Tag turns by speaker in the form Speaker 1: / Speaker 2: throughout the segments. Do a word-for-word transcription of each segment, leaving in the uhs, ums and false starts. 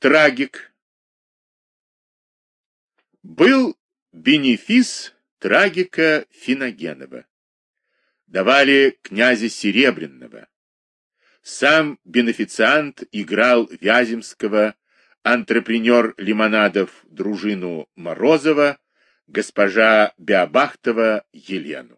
Speaker 1: Трагик. Был бенефис трагика Финогенова. Давали князя Серебряного. Сам бенефициант играл Вяземского, антрепренер лимонадов дружину Морозова, госпожа Беобахтова Елену.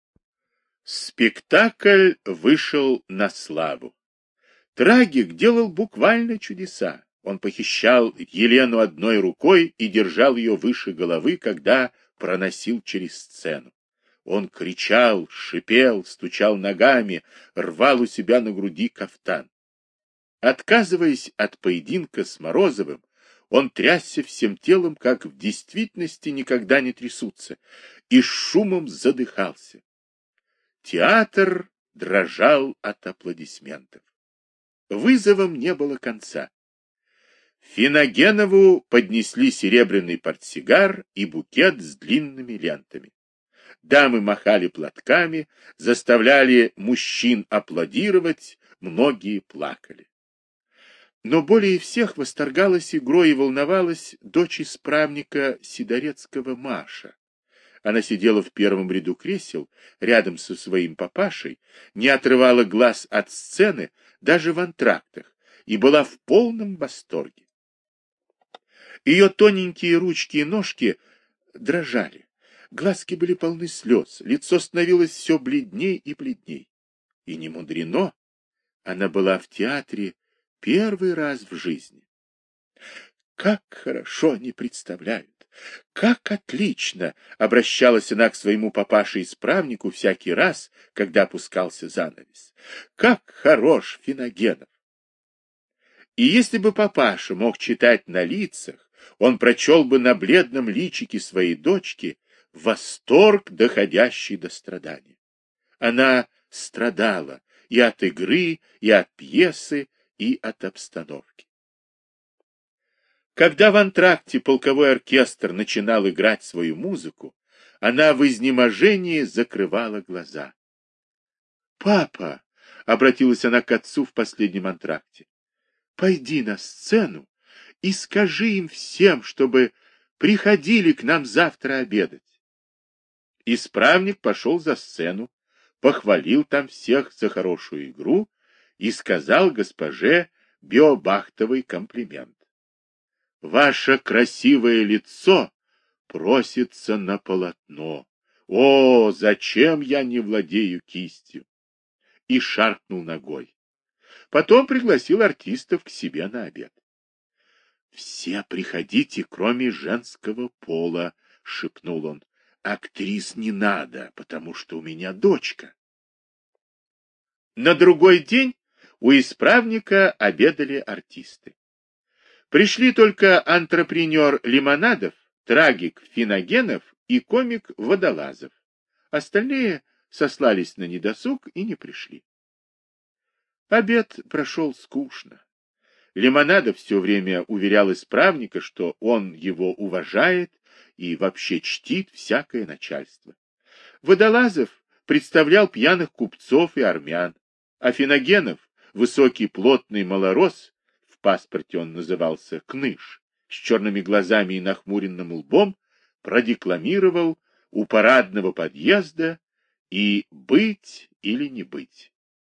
Speaker 1: Спектакль вышел на славу. Трагик делал буквально чудеса. Он похищал Елену одной рукой и держал ее выше головы, когда проносил через сцену. Он кричал, шипел, стучал ногами, рвал у себя на груди кафтан. Отказываясь от поединка с Морозовым, он трясся всем телом, как в действительности никогда не трясутся, и с шумом задыхался. Театр дрожал от аплодисментов. Вызовам не было конца. Финогенову поднесли серебряный портсигар и букет с длинными лентами. Дамы махали платками, заставляли мужчин аплодировать, многие плакали. Но более всех восторгалась игрой и волновалась дочь исправника Сидорецкого Маша. Она сидела в первом ряду кресел, рядом со своим папашей, не отрывала глаз от сцены, даже в антрактах, и была в полном восторге. Ее тоненькие ручки и ножки дрожали, глазки были полны слез, лицо становилось все бледней и бледней. И не мудрено, она была в театре первый раз в жизни. Как хорошо они представляют! Как отлично! Обращалась она к своему папаше-исправнику всякий раз, когда опускался занавес. Как хорош Финогенов! И если бы папаша мог читать на лицах, он прочел бы на бледном личике своей дочки восторг, доходящий до страдания. Она страдала и от игры, и от пьесы, и от обстановки. Когда в антракте полковой оркестр начинал играть свою музыку, она в изнеможении закрывала глаза. «Папа!» — обратилась она к отцу в последнем антракте. «Пойди на сцену и скажи им всем, чтобы приходили к нам завтра обедать». Исправник пошел за сцену, похвалил там всех за хорошую игру и сказал госпоже Беобахтовой комплимент. «Ваше красивое лицо просится на полотно. О, зачем я не владею кистью?» И шаркнул ногой. Потом пригласил артистов к себе на обед. «Все приходите, кроме женского пола», — шепнул он. «Актрис не надо, потому что у меня дочка». На другой день у исправника обедали артисты. Пришли только антрепренер Лимонадов, трагик Финогенов и комик Водолазов. Остальные сослались на недосуг и не пришли. Обед прошел скучно. Лимонадов все время уверял исправника, что он его уважает и вообще чтит всякое начальство. Водолазов представлял пьяных купцов и армян, а Финогенов, высокий плотный малорос, в паспорте он назывался Кныш, с черными глазами и нахмуренным лбом, продекламировал у парадного подъезда и «Быть или не быть».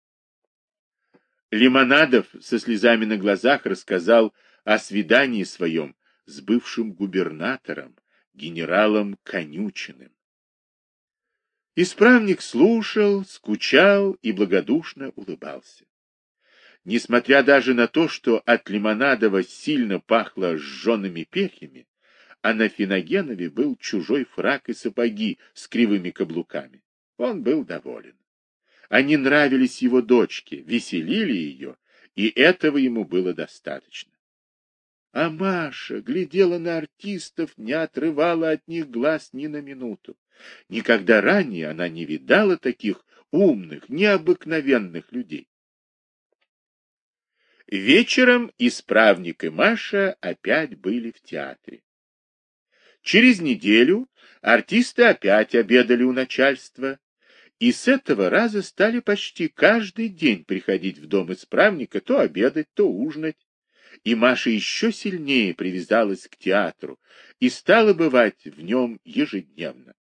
Speaker 1: Лимонадов со слезами на глазах рассказал о свидании своем с бывшим губернатором, генералом Конючиным. Исправник слушал, скучал и благодушно улыбался. Несмотря даже на то, что от Лимонадова сильно пахло сжженными перьями, а на Финогенове был чужой фрак и сапоги с кривыми каблуками, он был доволен. Они нравились его дочке, веселили ее, и этого ему было достаточно. А Маша глядела на артистов, не отрывала от них глаз ни на минуту. Никогда ранее она не видала таких умных, необыкновенных людей. Вечером исправник и Маша опять были в театре. Через неделю артисты опять обедали у начальства, и с этого раза стали почти каждый день приходить в дом исправника то обедать, то ужинать, и Маша еще сильнее привязалась к театру и стала бывать в нем ежедневно.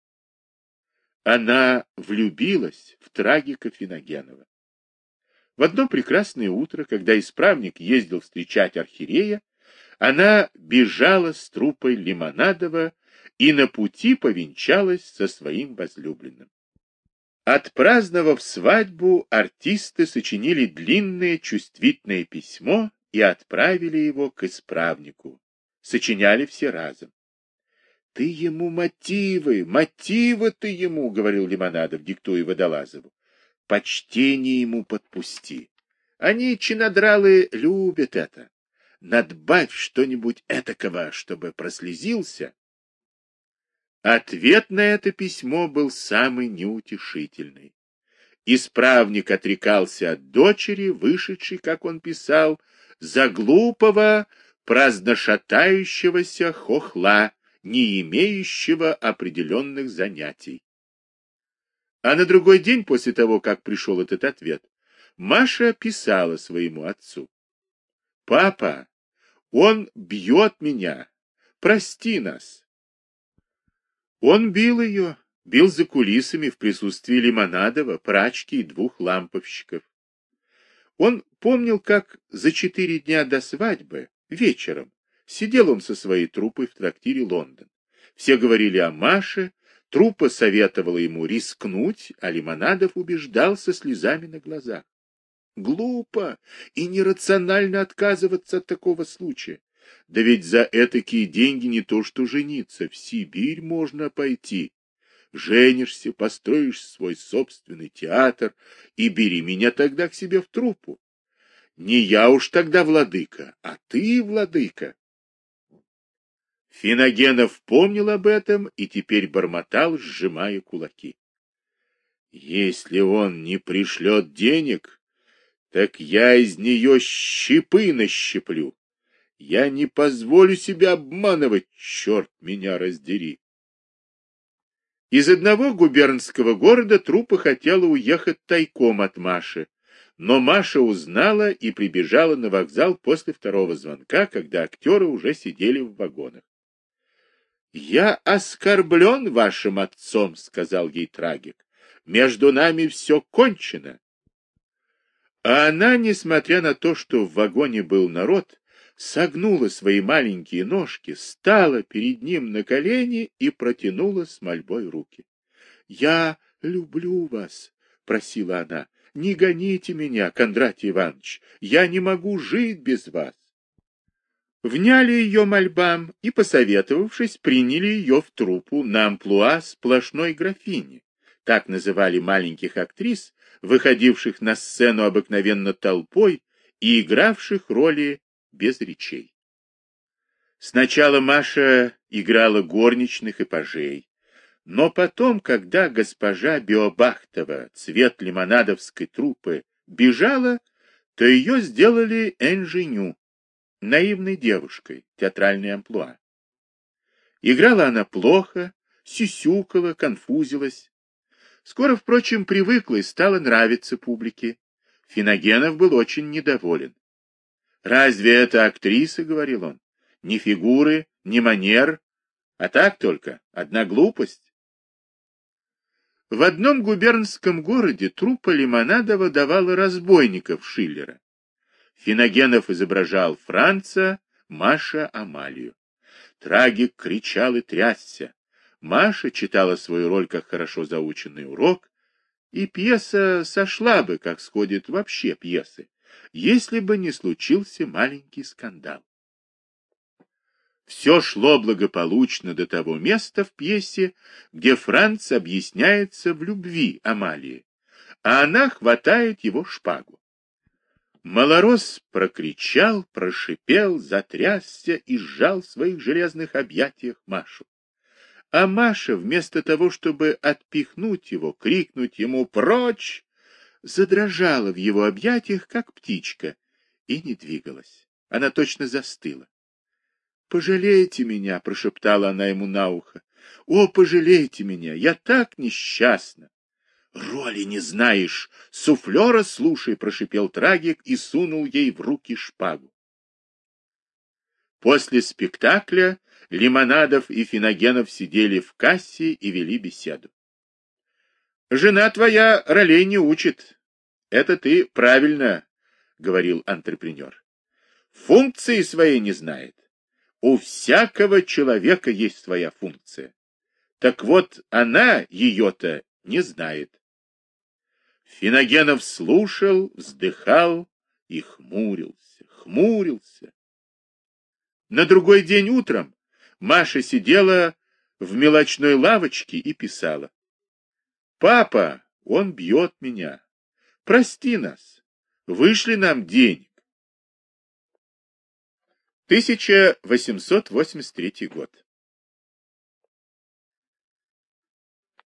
Speaker 1: Она влюбилась в трагика Финогенова. В одно прекрасное утро, когда исправник ездил встречать архиерея, она бежала с труппой Лимонадова и на пути повенчалась со своим возлюбленным. Отпраздновав свадьбу, артисты сочинили длинное чувствительное письмо и отправили его к исправнику. Сочиняли все разом. — Ты ему мотивы, мотивы ты ему, — говорил Лимонадов, диктуя Водолазову. — Почтение ему подпусти. Они, чинодралы, любят это. Надбавь что-нибудь этакого, чтобы прослезился. Ответ на это письмо был самый неутешительный. Исправник отрекался от дочери, вышедшей, как он писал, за глупого, праздношатающегося хохла, не имеющего определенных занятий. А на другой день после того, как пришел этот ответ, Маша писала своему отцу: «Папа, он бьет меня, прости нас». Он бил ее, бил за кулисами в присутствии Лимонадова, прачки и двух ламповщиков. Он помнил, как за четыре дня до свадьбы, вечером, сидел он со своей труппой в трактире «Лондон». Все говорили о Маше, труппа советовала ему рискнуть, а Лимонадов убеждал со слезами на глазах. Глупо и нерационально отказываться от такого случая. Да ведь за этакие деньги не то что жениться, в Сибирь можно пойти. Женишься, построишь свой собственный театр и бери меня тогда к себе в труппу. Не я уж тогда владыка, а ты владыка. Финогенов помнил об этом и теперь бормотал, сжимая кулаки. Если он не пришлет денег, так я из нее щепы нащеплю. Я не позволю себя обманывать, черт меня раздери. Из одного губернского города труппа хотела уехать тайком от Маши, но Маша узнала и прибежала на вокзал после второго звонка, когда актеры уже сидели в вагонах. — Я оскорблен вашим отцом, — сказал ей трагик. — Между нами все кончено. А она, несмотря на то, что в вагоне был народ, согнула свои маленькие ножки, стала перед ним на колени и протянула с мольбой руки. — Я люблю вас, — просила она. — Не гоните меня, Кондратий Иванович, я не могу жить без вас. Вняли ее мольбам и, посоветовавшись, приняли ее в труппу на амплуа сплошной графини. Так называли маленьких актрис, выходивших на сцену обыкновенно толпой и игравших роли без речей. Сначала Маша играла горничных и пажей, но потом, когда госпожа Биобахтова, цвет лимонадовской труппы, бежала, то ее сделали инженю, наивной девушкой, театральной амплуа. Играла она плохо, сюсюкала, конфузилась. Скоро, впрочем, привыкла и стала нравиться публике. Финогенов был очень недоволен. «Разве это актриса, — говорил он, — ни фигуры, ни манер, а так только одна глупость?» В одном губернском городе труппа Лимонадова давала разбойников Шиллера. Финогенов изображал Франца, Маша — Амалию. Трагик кричал и трясся. Маша читала свою роль как хорошо заученный урок, и пьеса сошла бы, как сходит вообще пьесы, если бы не случился маленький скандал. Все шло благополучно до того места в пьесе, где Франц объясняется в любви Амалии, а она хватает его шпагу. Малорос прокричал, прошипел, затрясся и сжал в своих железных объятиях Машу. А Маша, вместо того, чтобы отпихнуть его, крикнуть ему «Прочь!», задрожала в его объятиях, как птичка, и не двигалась. Она точно застыла. «Пожалейте меня!» — прошептала она ему на ухо. «О, пожалейте меня! Я так несчастна!» «Роли не знаешь! Суфлера слушай!» — прошипел трагик и сунул ей в руки шпагу. После спектакля Лимонадов и Финогенов сидели в кассе и вели беседу. «Жена твоя ролей не учит. Это ты правильно, — говорил антрепренер. Функции своей не знает. У всякого человека есть своя функция. Так вот, она ее-то не знает». Финогенов слушал, вздыхал и хмурился, хмурился. На другой день утром Маша сидела в мелочной лавочке и писала. «Папа, он бьет меня. Прости нас. Вышли нам денег». тысяча восемьсот восемьдесят третий год.